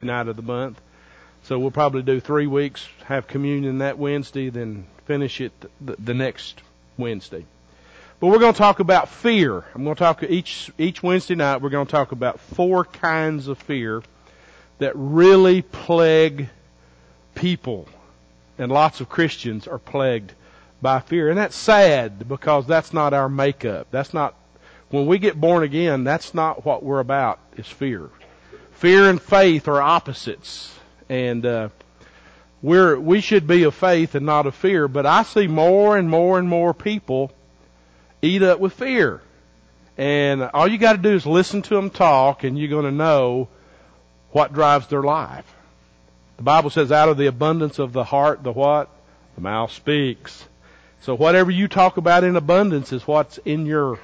night of the month. So we'll probably do 3 weeks, have communion that Wednesday, then finish it the next Wednesday. But we're going to talk about fear. I'm going to talk each Wednesday night. We're going to talk about 4 kinds of fear that really plague people, and lots of Christians are plagued by fear. And that's sad, because that's not our makeup. That's not, when we get born again, that's not what we're about, is fear. Fear and faith are opposites. And we should be of faith and not of fear. But I see more and more and more people eat up with fear. And all you got to do is listen to them talk, and you're going to know what drives their life. The Bible says, out of the abundance of the heart, the what? The mouth speaks. So whatever you talk about in abundance is what's in your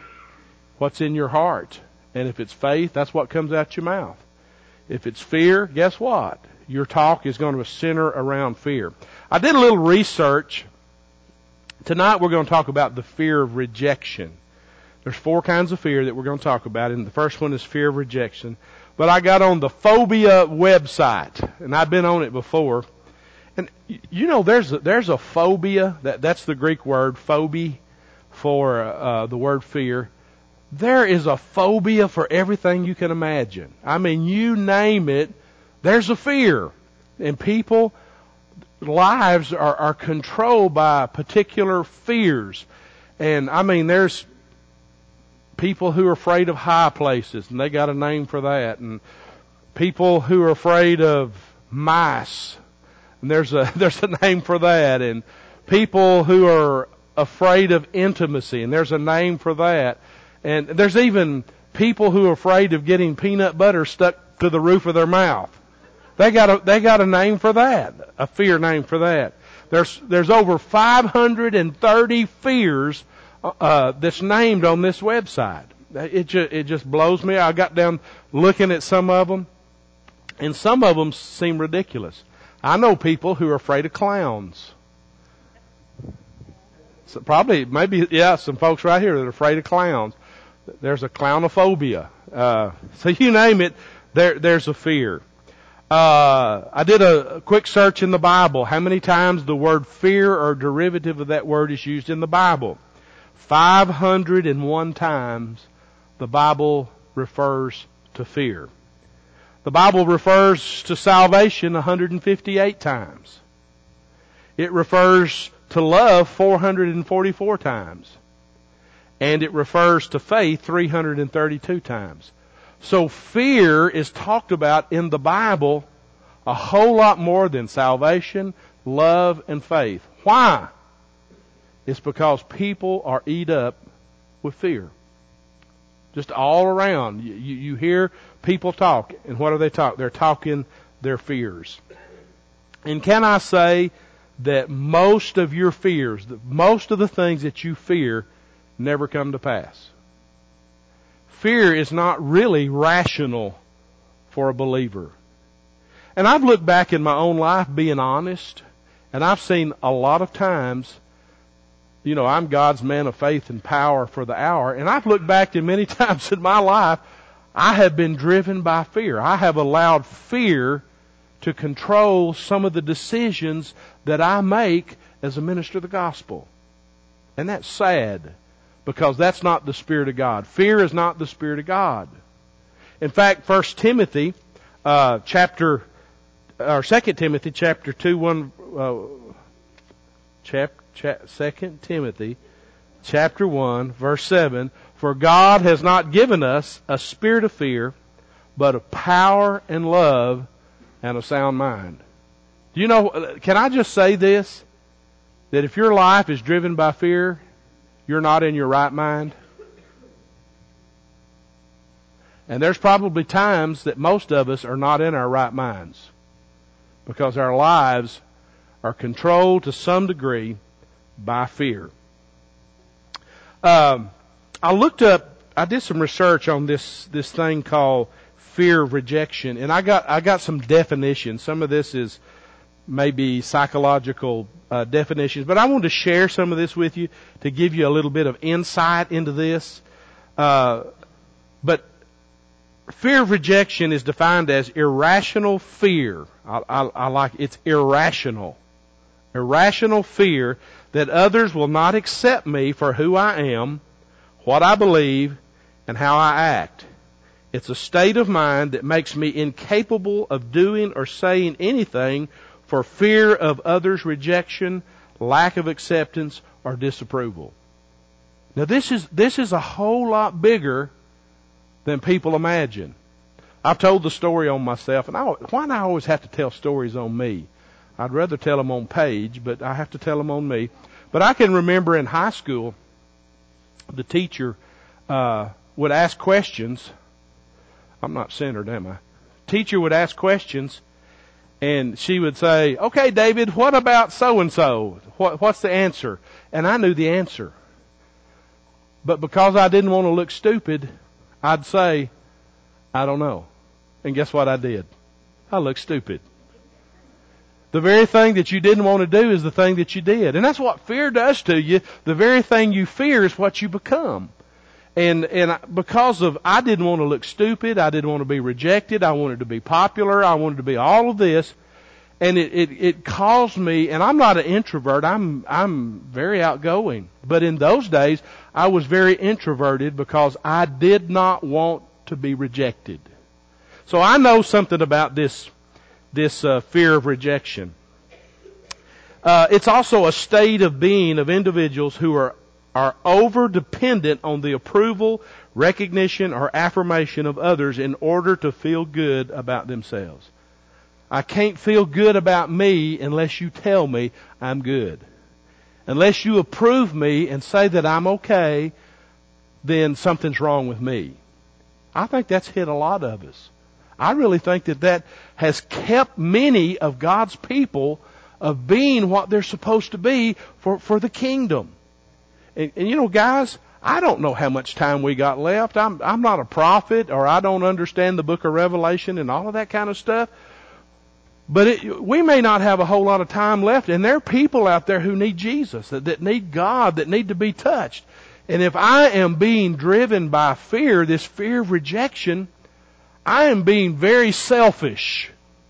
heart. And if it's faith, that's what comes out your mouth. If it's fear, guess what? Your talk is going to center around fear. I did a little research. Tonight we're going to talk about the fear of rejection. There's 4 kinds of fear that we're going to talk about, and the first one is fear of rejection. But I got on the Phobia website, and I've been on it before. And you know, there's a phobia, that's the Greek word, phobia, for the word fear. There is a phobia for everything you can imagine. I mean, you name it, there's a fear. And people, lives are controlled by particular fears. And I mean, there's people who are afraid of high places, and they got a name for that. And people who are afraid of mice, and there's a name for that. And people who are afraid of intimacy, and there's a name for that. And there's even people who are afraid of getting peanut butter stuck to the roof of their mouth. They got a name for that, a fear name for that. There's over 530 fears that's named on this website. It just blows me. I got down looking at some of them, and some of them seem ridiculous. I know people who are afraid of clowns. So probably, maybe, some folks right here that are afraid of clowns. There's a clownophobia. So you name it, there's a fear. I did a quick search in the Bible. How many times the word fear or derivative of that word is used in the Bible? 501 times the Bible refers to fear. The Bible refers to salvation 158 times. It refers to love 444 times. And it refers to faith 332 times. So fear is talked about in the Bible a whole lot more than salvation, love, and faith. Why? It's because people are eat up with fear. Just all around. You hear people talk, and what are they talking? They're talking their fears. And can I say that most of your fears, most of the things that you fear, never come to pass? Fear is not really rational for a believer. And I've looked back in my own life being honest, and I've seen a lot of times, you know, I'm God's man of faith and power for the hour, and I've looked back in many times in my life, I have been driven by fear. I have allowed fear to control some of the decisions that I make as a minister of the gospel. And that's sad, because that's not the Spirit of God. Fear is not the Spirit of God. In fact, 2 Timothy chapter 2, 2 Timothy chapter 1, verse 7, for God has not given us a spirit of fear, but of power and love and a sound mind. Do you know, can I just say this? That if your life is driven by fear, you're not in your right mind. And there's probably times that most of us are not in our right minds, because our lives are controlled to some degree by fear. I did some research on this thing called fear of rejection, and I got some definitions. Some of this is maybe psychological definitions, but I wanted to share some of this with you to give you a little bit of insight into this. But Fear of rejection is defined as irrational fear. I like it's irrational. Irrational fear that others will not accept me for who I am, what I believe, and how I act. It's a state of mind that makes me incapable of doing or saying anything for fear of others' rejection, lack of acceptance, or disapproval. Now this is a whole lot bigger than people imagine. I've told the story on myself, and why do I always have to tell stories on me? I'd rather tell them on Paige, but I have to tell them on me. But I can remember in high school, the teacher would ask questions. I'm not centered, am I? Teacher would ask questions, and she would say, "Okay, David, what about so-and-so? What's the answer?" And I knew the answer. But because I didn't want to look stupid, I'd say, "I don't know." And guess what I did? I looked stupid. The very thing that you didn't want to do is the thing that you did. And that's what fear does to you. The very thing you fear is what you become. And because of, I didn't want to look stupid, I didn't want to be rejected, I wanted to be popular, I wanted to be all of this, and it caused me, and I'm not an introvert, I'm very outgoing. But in those days, I was very introverted because I did not want to be rejected. So I know something about this fear of rejection. It's also a state of being of individuals who are over dependent on the approval, recognition, or affirmation of others in order to feel good about themselves. I can't feel good about me unless you tell me I'm good. Unless you approve me and say that I'm okay, then something's wrong with me. I think that's hit a lot of us. I really think that has kept many of God's people of being what they're supposed to be for the kingdom. And you know, guys, I don't know how much time we got left. I'm not a prophet, or I don't understand the book of Revelation and all of that kind of stuff. But we may not have a whole lot of time left, and there are people out there who need Jesus, that need God, that need to be touched. And if I am being driven by fear, this fear of rejection, I am being very selfish.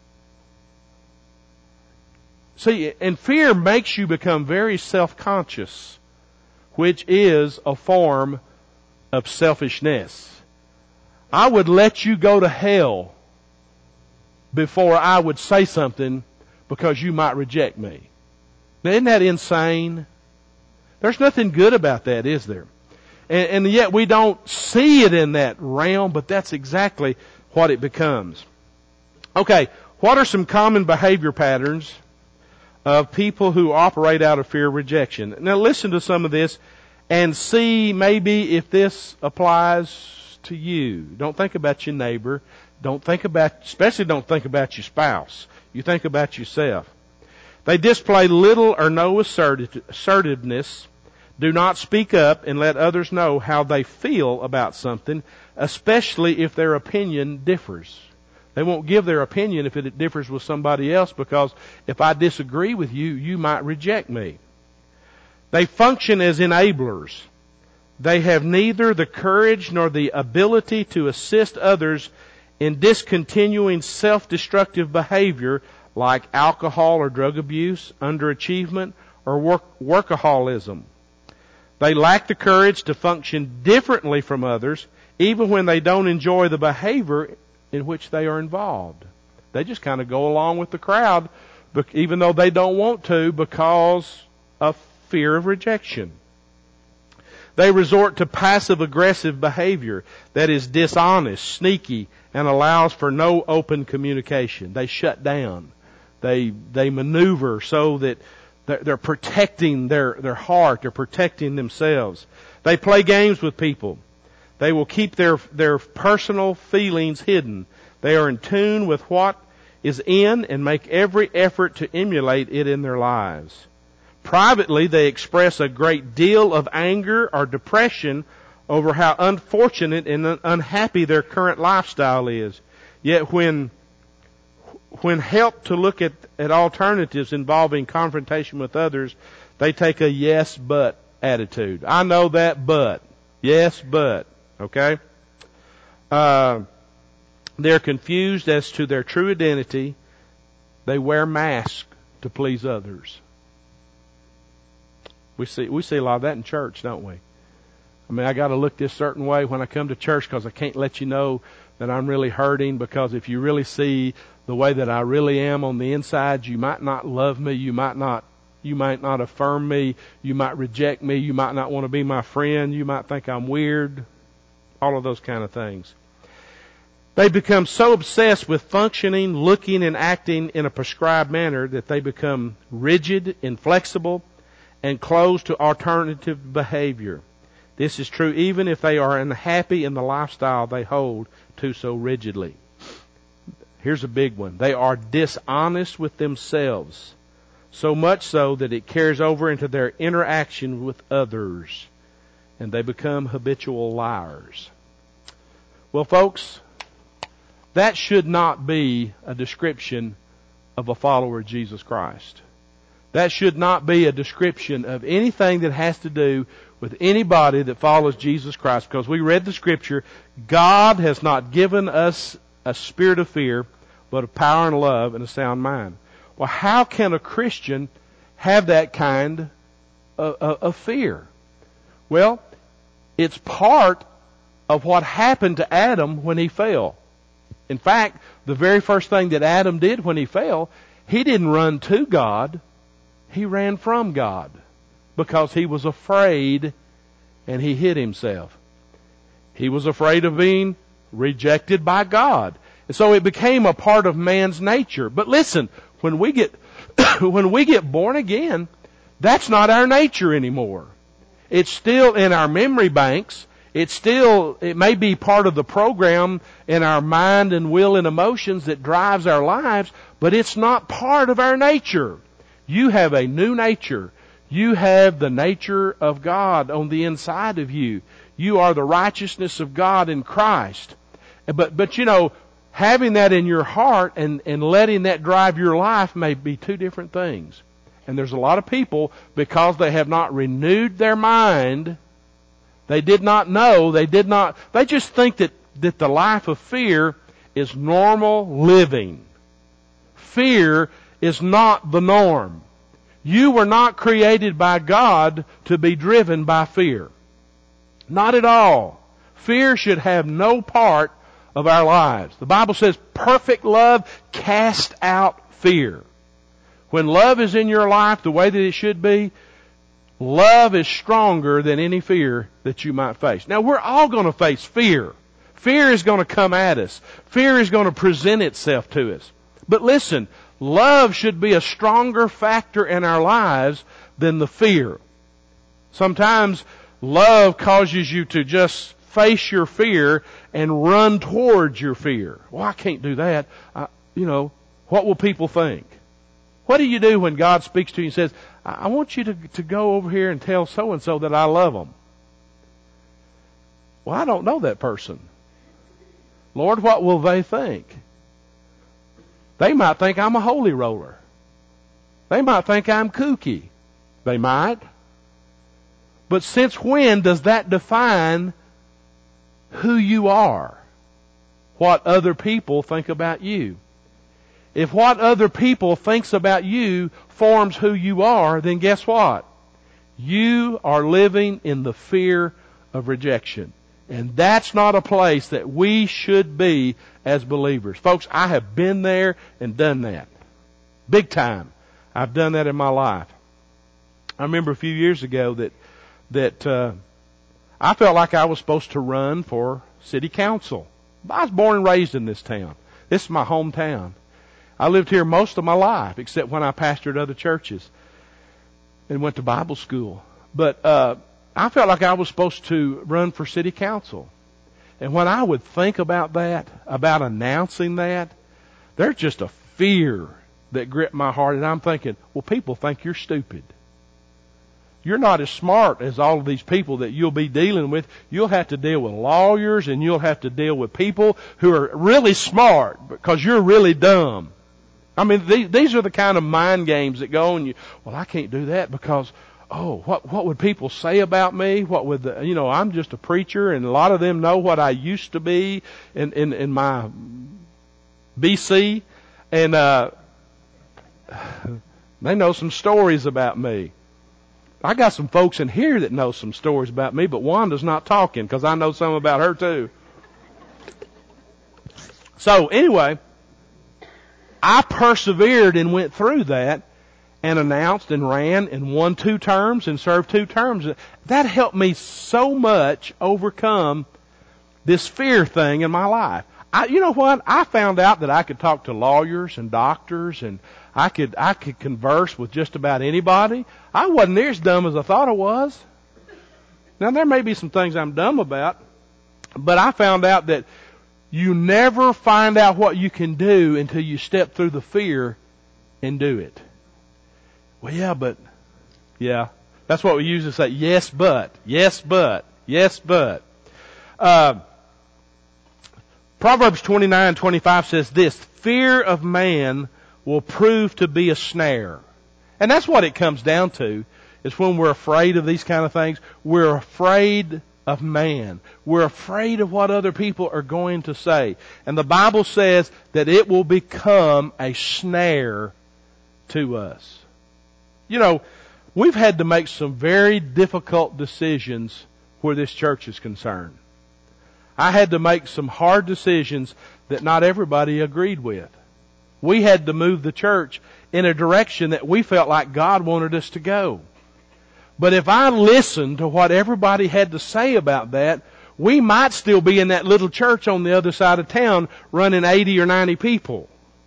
See, and fear makes you become very self-conscious, which is a form of selfishness. I would let you go to hell before I would say something because you might reject me. Now, isn't that insane? There's nothing good about that, is there? And yet we don't see it in that realm, but that's exactly what it becomes. Okay, what are some common behavior patterns of people who operate out of fear of rejection? Now listen to some of this and see maybe if this applies to you. Don't think about your neighbor. Especially don't think about your spouse. You think about yourself. They display little or no assertiveness, do not speak up and let others know how they feel about something, especially if their opinion differs. They won't give their opinion if it differs with somebody else, because if I disagree with you, you might reject me. They function as enablers. They have neither the courage nor the ability to assist others in discontinuing self-destructive behavior like alcohol or drug abuse, underachievement, or workaholism. They lack the courage to function differently from others, even when they don't enjoy the behavior in which they are involved. They just kind of go along with the crowd, even though they don't want to, because of fear of rejection. They resort to passive-aggressive behavior that is dishonest, sneaky, and allows for no open communication. They shut down. They maneuver so that they're protecting their heart. They're protecting themselves. They play games with people. They will keep their personal feelings hidden. They are in tune with what is in and make every effort to emulate it in their lives. Privately, they express a great deal of anger or depression over how unfortunate and unhappy their current lifestyle is. Yet when helped to look at alternatives involving confrontation with others, they take a yes, but attitude. I know that, but. Yes, but. Okay? They're confused as to their true identity. They wear masks to please others. We see a lot of that in church, don't we? I mean, I got to look this certain way when I come to church because I can't let you know that I'm really hurting, because if you really see the way that I really am on the inside, you might not love me, you might not affirm me, you might reject me, you might not want to be my friend, you might think I'm weird, all of those kind of things. They become so obsessed with functioning, looking, and acting in a prescribed manner that they become rigid, inflexible, and closed to alternative behavior. This is true even if they are unhappy in the lifestyle they hold to so rigidly. Here's a big one. They are dishonest with themselves, so much so that it carries over into their interaction with others, and they become habitual liars. Well, folks, that should not be a description of a follower of Jesus Christ. That should not be a description of anything that has to do with anybody that follows Jesus Christ, because we read the Scripture, God has not given us a spirit of fear, but of power and love and a sound mind. Well, how can a Christian have that kind of fear? Well, it's part of what happened to Adam when he fell. In fact, the very first thing that Adam did when he fell, he didn't run to God, he ran from God, because he was afraid and he hid himself. He was afraid of being rejected by God. And so it became a part of man's nature. But listen, when we get born again, that's not our nature anymore. It's still in our memory banks. It may be part of the program in our mind and will and emotions that drives our lives, but it's not part of our nature. You have a new nature. You have the nature of God on the inside of you. You are the righteousness of God in Christ. But you know, having that in your heart and letting that drive your life may be two different things. And there's a lot of people, because they have not renewed their mind, they did not know, they just think that the life of fear is normal living. Fear is not the norm. You were not created by God to be driven by fear. Not at all. Fear should have no part of our lives. The Bible says perfect love casts out fear. When love is in your life the way that it should be, love is stronger than any fear that you might face. Now, we're all going to face fear. Fear is going to come at us. Fear is going to present itself to us. But listen, love should be a stronger factor in our lives than the fear. Sometimes love causes you to just face your fear and run towards your fear. Well, I can't do that. What will people think? What do you do when God speaks to you and says, I want you to go over here and tell so-and-so that I love them? Well, I don't know that person. Lord, what will they think? They might think I'm a holy roller. They might think I'm kooky. They might. But since when does that define who you are? What other people think about you? If what other people thinks about you forms who you are, then guess what? You are living in the fear of rejection. And that's not a place that we should be as believers. Folks, I have been there and done that. Big time. I've done that in my life. I remember a few years ago that I felt like I was supposed to run for city council. I was born and raised in this town. This is my hometown. I lived here most of my life, except when I pastored other churches and went to Bible school. But I felt like I was supposed to run for city council. And when I would think about that, about announcing that, there's just a fear that gripped my heart. And I'm thinking, well, people think you're stupid. You're not as smart as all of these people that you'll be dealing with. You'll have to deal with lawyers, and you'll have to deal with people who are really smart because you're really dumb. I mean, these are the kind of mind games that go on you. Well, I can't do that because, what would people say about me? What would I'm just a preacher, and a lot of them know what I used to be in my BC, and they know some stories about me. I got some folks in here that know some stories about me, but Wanda's not talking because I know some about her too. So anyway, I persevered and went through that and announced and ran and won 2 terms and served 2 terms. That helped me so much overcome this fear thing in my life. You know what? I found out that I could talk to lawyers and doctors, and I could converse with just about anybody. I wasn't near as dumb as I thought I was. Now, there may be some things I'm dumb about, but I found out that you never find out what you can do until you step through the fear and do it. Well, yeah. That's what we usually say. Yes, but. Proverbs 29:25 says this: fear of man will prove to be a snare. And that's what it comes down to, is when we're afraid of these kind of things, we're afraid of man. We're afraid of what other people are going to say. And the Bible says that it will become a snare to us. We've had to make some very difficult decisions where this church is concerned. I had to make some hard decisions that not everybody agreed with. We had to move the church in a direction that we felt like God wanted us to go. But if I listened to what everybody had to say about that, we might still be in that little church on the other side of town running 80 or 90 people.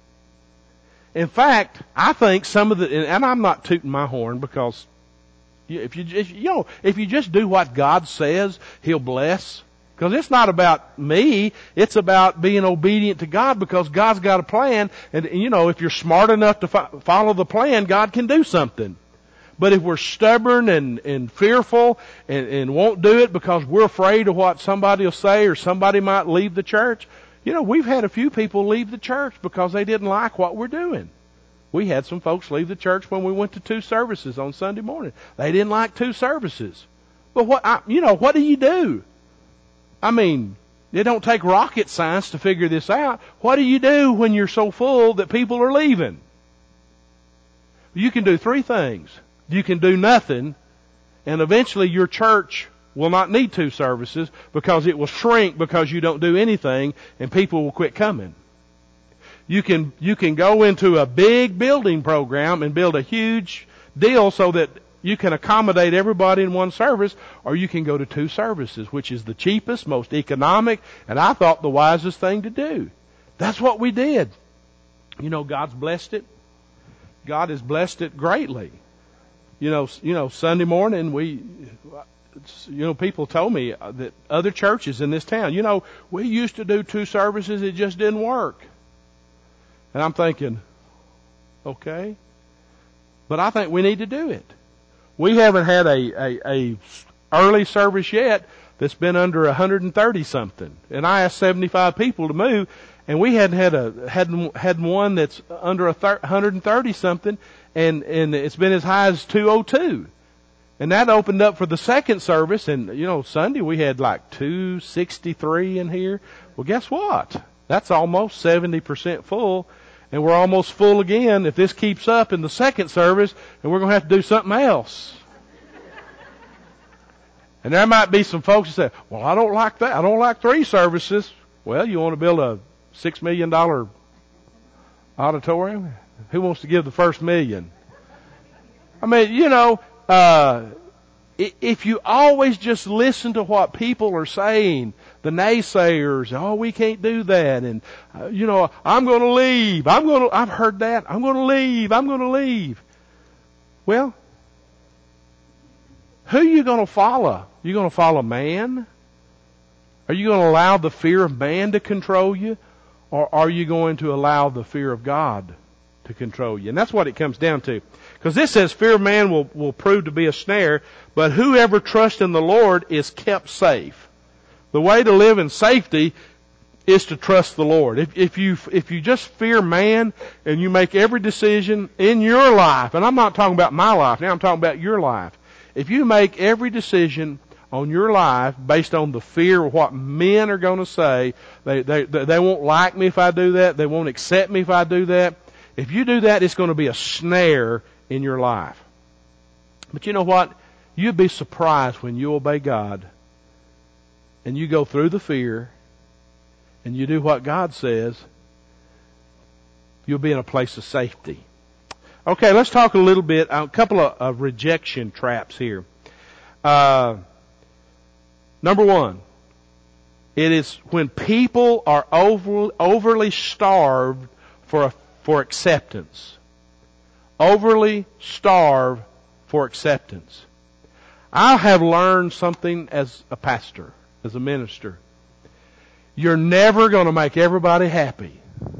In fact, I think and I'm not tooting my horn, because if you just do what God says, He'll bless. Because it's not about me, it's about being obedient to God, because God's got a plan, and if you're smart enough to follow the plan, God can do something. But if we're stubborn and fearful and won't do it because we're afraid of what somebody will say, or somebody might leave the church, we've had a few people leave the church because they didn't like what we're doing. We had some folks leave the church when we went to 2 services on Sunday morning. They didn't like 2 services. But what do you do? I mean, it don't take rocket science to figure this out. What do you do when you're so full that people are leaving? You can do 3 things. You can do nothing, and eventually your church will not need 2 services, because it will shrink because you don't do anything, and people will quit coming. You can go into a big building program and build a huge deal so that you can accommodate everybody in 1 service, or you can go to 2 services, which is the cheapest, most economic, and I thought the wisest thing to do. That's what we did. God's blessed it. God has blessed it greatly. Sunday morning people told me that other churches in this town, we used to do 2 services, it just didn't work. And I'm thinking, okay, but I think we need to do it. We haven't had a early service yet that's been under 130 something, and I asked 75 people to move, and we hadn't had one that's under 130 something, and it's been as high as 202, and that opened up for the second service. And Sunday we had like 263 in here. Well, guess what? That's almost 70% full. And we're almost full again if this keeps up in the second service, and we're going to have to do something else. And there might be some folks that say, well, I don't like that. I don't like 3 services. Well, you want to build a $6 million auditorium? Who wants to give the first $1 million? I mean, if you always just listen to what people are saying, the naysayers, we can't do that, and I'm going to leave. I've heard that. I'm going to leave. Well, who are you going to follow? You going to follow man? Are you going to allow the fear of man to control you, or are you going to allow the fear of God to control you? And that's what it comes down to. Because this says fear of man will prove to be a snare, but whoever trusts in the Lord is kept safe. The way to live in safety is to trust the Lord. If you just fear man and you make every decision in your life, and I'm not talking about my life now, I'm talking about your life. If you make every decision on your life based on the fear of what men are going to say, they won't like me if I do that, they won't accept me if I do that. If you do that, it's going to be a snare in your life. But you know what? You'd be surprised when you obey God and you go through the fear and you do what God says, you'll be in a place of safety. Okay, let's talk a little bit, a couple of rejection traps here. Number one, it is when people are overly starved for acceptance. Overly starved for acceptance. I have learned something as a pastor, as a minister. You're never going to make everybody happy.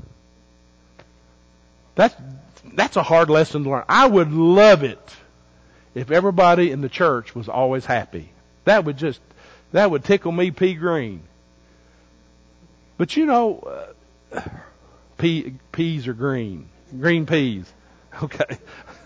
That's a hard lesson to learn. I would love it if everybody in the church was always happy. That would tickle me pea green. But you know, peas are green. Green peas. Okay.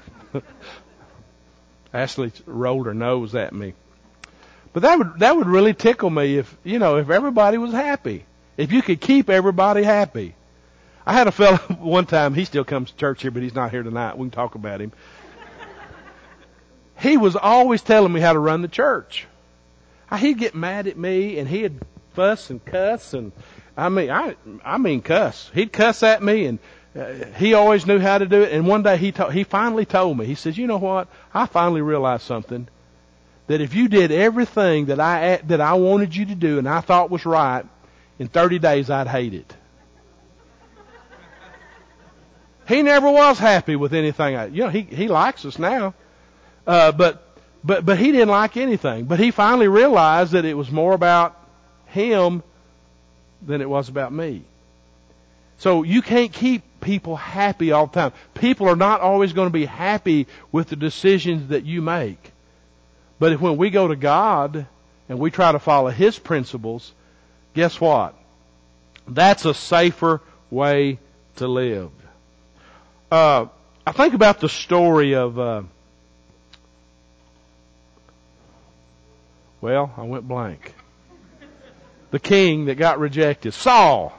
Ashley rolled her nose at me. But that would really tickle me if everybody was happy. If you could keep everybody happy. I had a fellow one time, he still comes to church here, but he's not here tonight. We can talk about him. He was always telling me how to run the church. He'd get mad at me and he'd fuss and cuss and I mean cuss. He'd cuss at me and he always knew how to do it. And one day he finally told me, he says, you know what? I finally realized something. That if you did everything that I wanted you to do and I thought was right, in 30 days I'd hate it. He never was happy with anything. He likes us now. But he didn't like anything. But he finally realized that it was more about him than it was about me. So you can't keep people happy all the time. People are not always going to be happy with the decisions that you make. But when we go to God and we try to follow His principles, guess what? That's a safer way to live. I think about the story of, I went blank. The king that got rejected. Saul.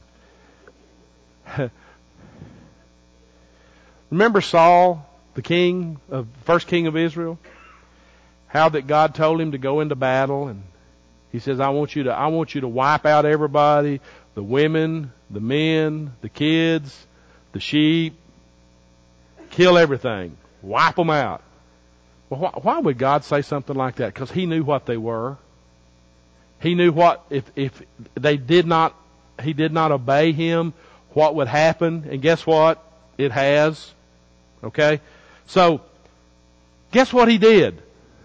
Remember Saul, the king, first king of Israel? How that God told him to go into battle, and He says, I want you to wipe out everybody, the women, the men, the kids, the sheep, kill everything, wipe them out. Well, why would God say something like that? Because He knew what they were. He knew what if they did not, He did not obey Him, what would happen. And guess what? It has. Okay? So, guess what He did?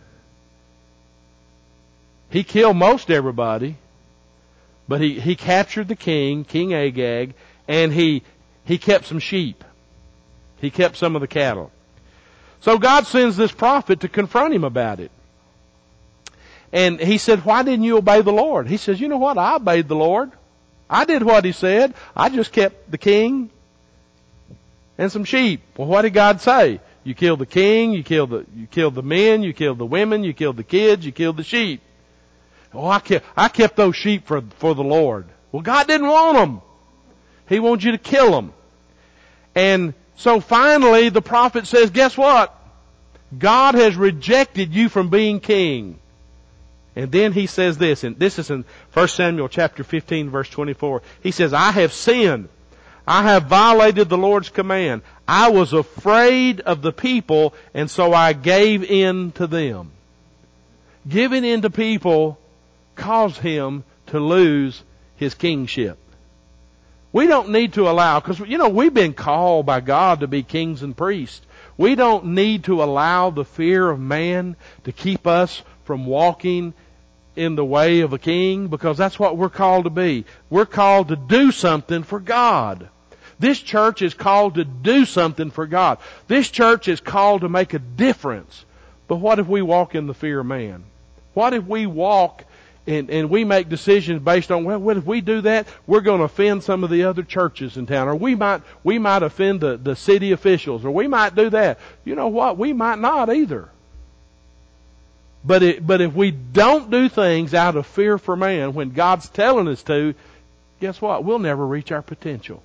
He killed most everybody, but he captured the king, King Agag, and he kept some sheep. He kept some of the cattle. So God sends this prophet to confront him about it. And he said, why didn't you obey the Lord? He says, you know what? I obeyed the Lord. I did what He said. I just kept the king and some sheep. Well, what did God say? You killed the king, you killed the men, you killed the women, you killed the kids, you killed the sheep. Oh, I kept those sheep for the Lord. Well, God didn't want them. He wants you to kill them. And so finally the prophet says, guess what? God has rejected you from being king. And then he says this, and this is in 1 Samuel chapter 15 verse 24. He says, I have sinned. I have violated the Lord's command. I was afraid of the people, and so I gave in to them. Giving in to people caused him to lose his kingship. We don't need to allow, because we've been called by God to be kings and priests. We don't need to allow the fear of man to keep us from walking in the way of a king, because that's what we're called to be. We're called to do something for God. This church is called to do something for God. This church is called to make a difference. But what if we walk in the fear of man? What if we walk and we make decisions based on, what if we do that, we're going to offend some of the other churches in town, or we might offend the city officials, or we might do that. You know what? We might not either. But if we don't do things out of fear for man when God's telling us to, guess what? We'll never reach our potential.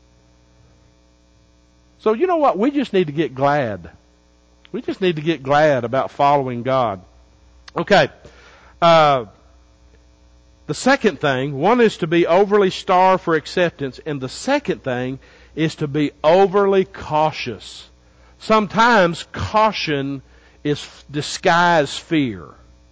So you know what? We just need to get glad. We just need to get glad about following God. Okay. The second thing, one is to be overly starved for acceptance, and the second thing is to be overly cautious. Sometimes caution is disguised fear.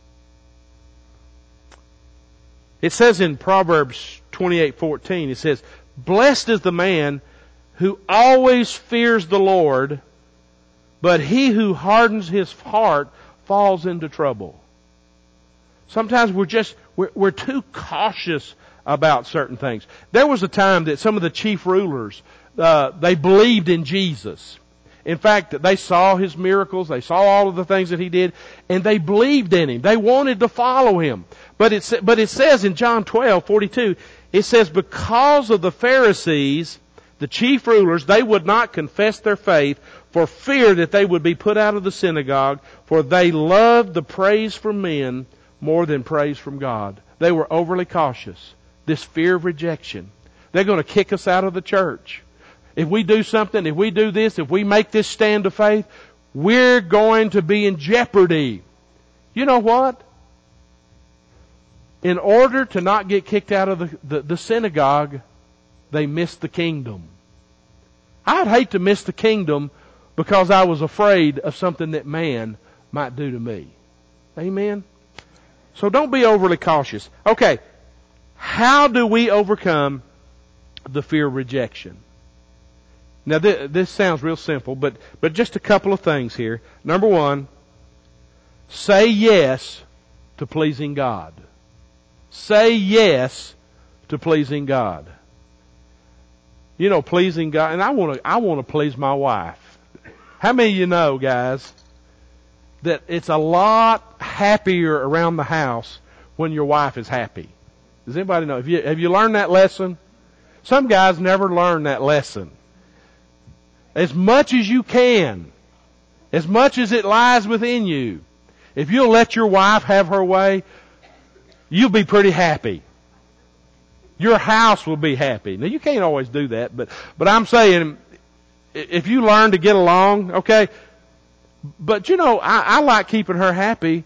It says in Proverbs 28:14, it says, "Blessed is the man who always fears the Lord, but he who hardens his heart falls into trouble." Sometimes we're too cautious about certain things. There was a time that some of the chief rulers, they believed in Jesus. In fact, they saw His miracles, they saw all of the things that He did, and they believed in Him. They wanted to follow Him. But it says in John 12:42, it says, because of the Pharisees, the chief rulers, they would not confess their faith for fear that they would be put out of the synagogue, for they loved the praise from men more than praise from God. They were overly cautious. This fear of rejection. They're going to kick us out of the church. If we do something, if we do this, if we make this stand of faith, we're going to be in jeopardy. You know what? In order to not get kicked out of the synagogue, they missed the kingdom. I'd hate to miss the kingdom because I was afraid of something that man might do to me. Amen? So don't be overly cautious. Okay, how do we overcome the fear of rejection? Now this sounds real simple, but just a couple of things here. Number one, say yes to pleasing God. Say yes to pleasing God. You know, pleasing God, and I want to please my wife. How many of you know, guys, that it's a lot happier around the house when your wife is happy? Does anybody know? Have you learned that lesson? Some guys never learn that lesson. As much as you can, as much as it lies within you, if you'll let your wife have her way, you'll be pretty happy. Your house will be happy. Now you can't always do that, but I'm saying, if you learn to get along, okay. But you know, I like keeping her happy.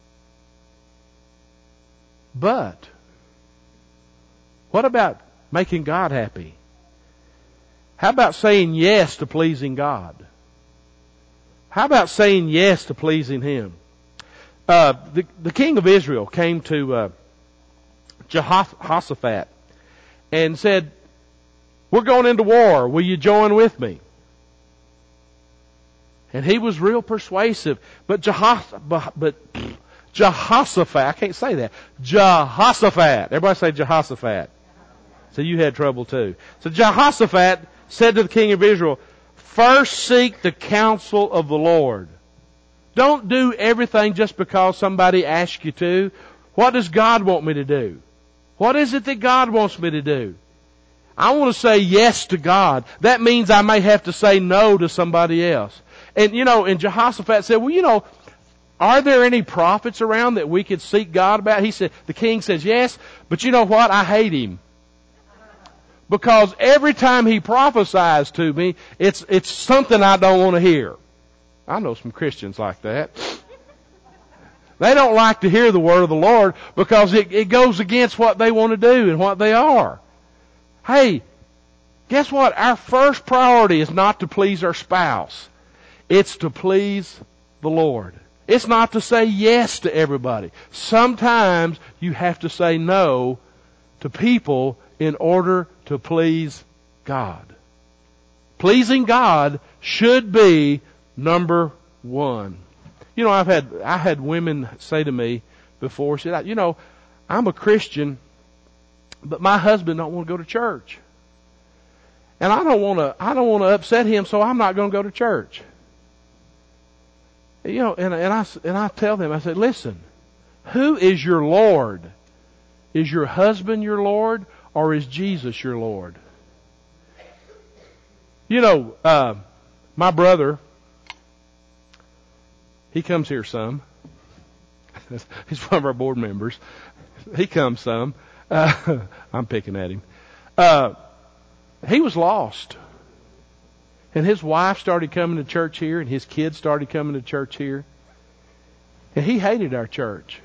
But what about making God happy? How about saying yes to pleasing God? How about saying yes to pleasing Him? The king of Israel came to Jehoshaphat and said, "We're going into war. Will you join with me?" And he was real persuasive. But Jehoshaphat, I can't say that. Jehoshaphat. Everybody say Jehoshaphat. So you had trouble too. So Jehoshaphat said to the king of Israel, "First seek the counsel of the Lord." Don't do everything just because somebody asks you to. What does God want me to do? What is it that God wants me to do? I want to say yes to God. That means I may have to say no to somebody else. And and Jehoshaphat said, "Well, are there any prophets around that we could seek God about?" He said, the king says, "Yes, but you know what? I hate him. Because every time he prophesies to me, it's something I don't want to hear." I know some Christians like that. They don't like to hear the word of the Lord because it goes against what they want to do and what they are. Hey, guess what? Our first priority is not to please our spouse. It's to please the Lord. It's not to say yes to everybody. Sometimes you have to say no to people in order to please God. Pleasing God should be number one. I had women say to me before, she said, "I'm a Christian, but my husband don't want to go to church. And I don't want to upset him, so I'm not going to go to church." And I tell them, I said, "Listen, who is your Lord? Is your husband your Lord, or is Jesus your Lord?" My brother, he comes here some. He's one of our board members. He comes some. I'm picking at him. He was lost. And his wife started coming to church here, and his kids started coming to church here. And he hated our church.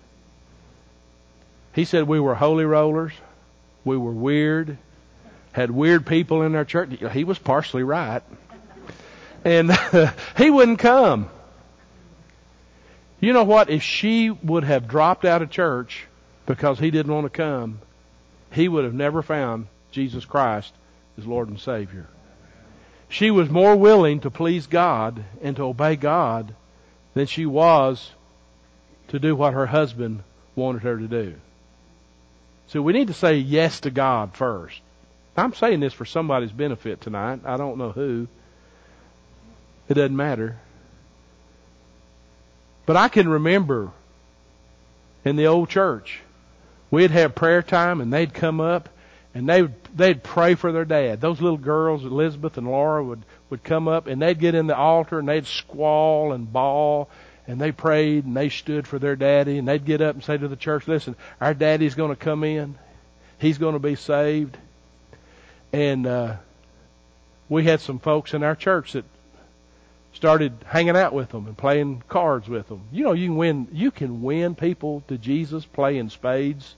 He said we were holy rollers. We were weird. Had weird people in our church. He was partially right. And he wouldn't come. You know what? If she would have dropped out of church because he didn't want to come, he would have never found Jesus Christ as Lord and Savior. She was more willing to please God and to obey God than she was to do what her husband wanted her to do. So we need to say yes to God first. I'm saying this for somebody's benefit tonight. I don't know who. It doesn't matter. But I can remember in the old church, we'd have prayer time and they'd come up and they'd pray for their dad. Those little girls, Elizabeth and Laura, would come up and they'd get in the altar and they'd squall and bawl, and they prayed and they stood for their daddy, and they'd get up and say to the church, listen, our daddy's going to come in. He's going to be saved. And we had some folks in our church that started hanging out with them and playing cards with them. You know, you can win people to Jesus playing spades.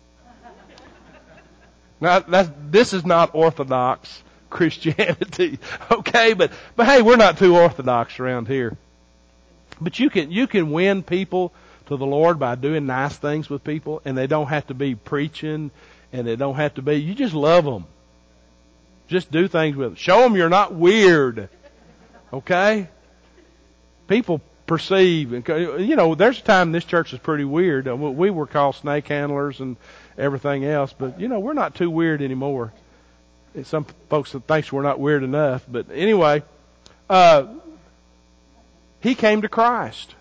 Now, this is not Orthodox Christianity, okay? But hey, we're not too Orthodox around here. But you can win people to the Lord by doing nice things with people, and they don't have to be preaching, and they don't have to be. You just love them. Just do things with them. Show them you're not weird, okay? People perceive, you know, there's a time this church is pretty weird. We were called snake handlers and everything else, but you know, we're not too weird anymore. Some folks think we're not weird enough, but anyway, he came to Christ.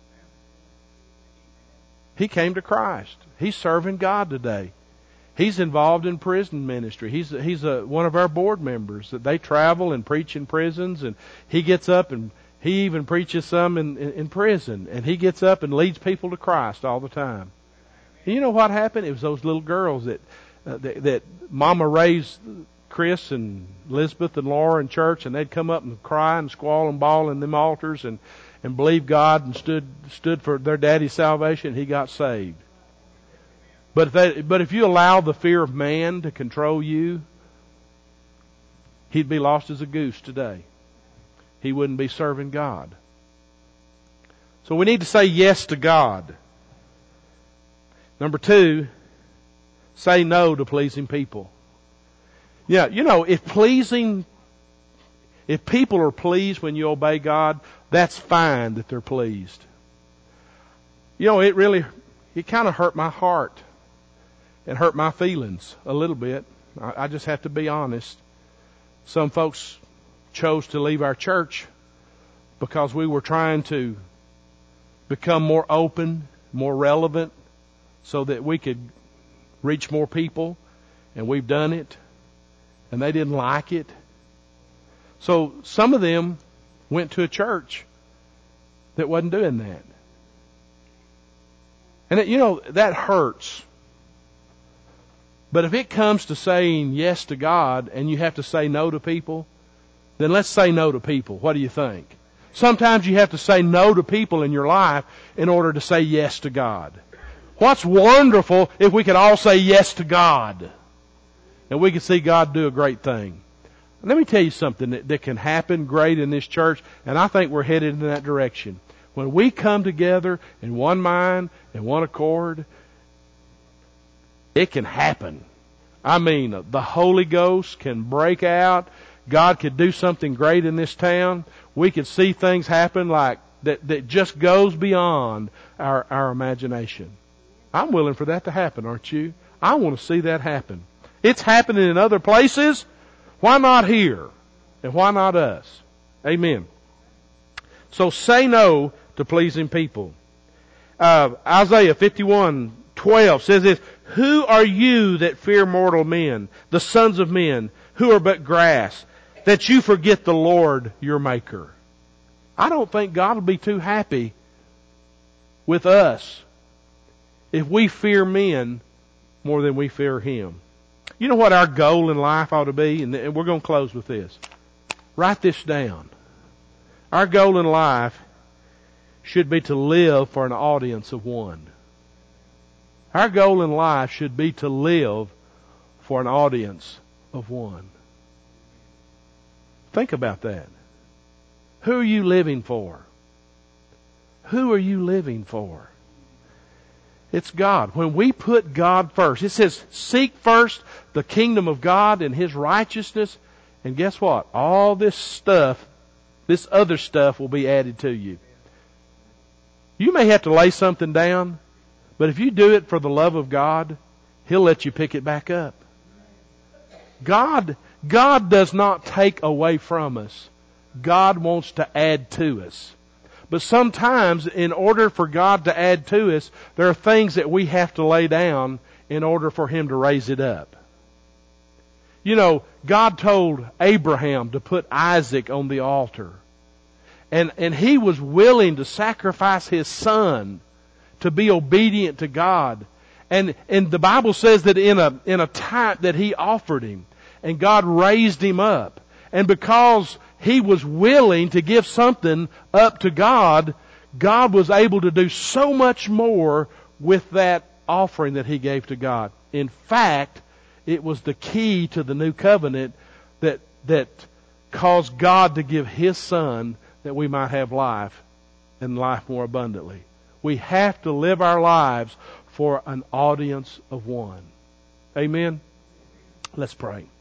He came to Christ. He's serving God today. He's involved in prison ministry. He's one of our board members. That they travel and preach in prisons, and he gets up and he even preaches some in prison, and he gets up and leads people to Christ all the time. And you know what happened? It was those little girls that Mama raised Chris and Elizabeth and Laura in church, and they'd come up and cry and squall and bawl in them altars and believe God and stood for their daddy's salvation. He got saved. But if you allow the fear of man to control you, he'd be lost as a goose today. He wouldn't be serving God. So we need to say yes to God. Number 2, say no to pleasing people. Yeah, you know, if people are pleased when you obey God, that's fine that they're pleased. You know, it kind of hurt my heart. It hurt my feelings a little bit. I just have to be honest. Some folks chose to leave our church because we were trying to become more open, more relevant, so that we could reach more people, and we've done it, and they didn't like it. So some of them went to a church that wasn't doing that. And you know, that hurts. But if it comes to saying yes to God and you have to say no to people, then let's say no to people. What do you think? Sometimes you have to say no to people in your life in order to say yes to God. What's wonderful if we could all say yes to God and we could see God do a great thing. Let me tell you something that can happen great in this church, and I think we're headed in that direction. When we come together in one mind and one accord, it can happen. I mean, the Holy Ghost can break out. God could do something great in this town. We could see things happen like that just goes beyond our imagination. I'm willing for that to happen, aren't you? I want to see that happen. It's happening in other places. Why not here? And why not us? Amen. So say no to pleasing people. Isaiah 51:12 says this, "Who are you that fear mortal men, the sons of men, who are but grass, that you forget the Lord your Maker?" I don't think God will be too happy with us if we fear men more than we fear Him. You know what our goal in life ought to be? And we're going to close with this. Write this down. Our goal in life should be to live for an audience of one. Our goal in life should be to live for an audience of one. Think about that. Who are you living for? Who are you living for? It's God. When we put God first, it says, seek first the kingdom of God and His righteousness, and guess what? All this stuff, this other stuff will be added to you. You may have to lay something down, but if you do it for the love of God, He'll let you pick it back up. God does not take away from us. God wants to add to us. But sometimes, in order for God to add to us, there are things that we have to lay down in order for Him to raise it up. You know, God told Abraham to put Isaac on the altar. And he was willing to sacrifice his son to be obedient to God. And the Bible says that in a time that he offered him, and God raised him up. And because he was willing to give something up to God, God was able to do so much more with that offering that he gave to God. In fact, it was the key to the new covenant that caused God to give His Son that we might have life, and life more abundantly. We have to live our lives for an audience of one. Amen? Let's pray.